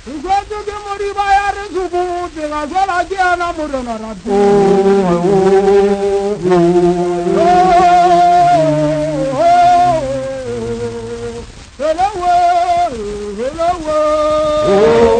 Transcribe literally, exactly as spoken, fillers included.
Ikwatu ke mori bayar suku tega sola kiana murona ratu. Hello, hello, hello.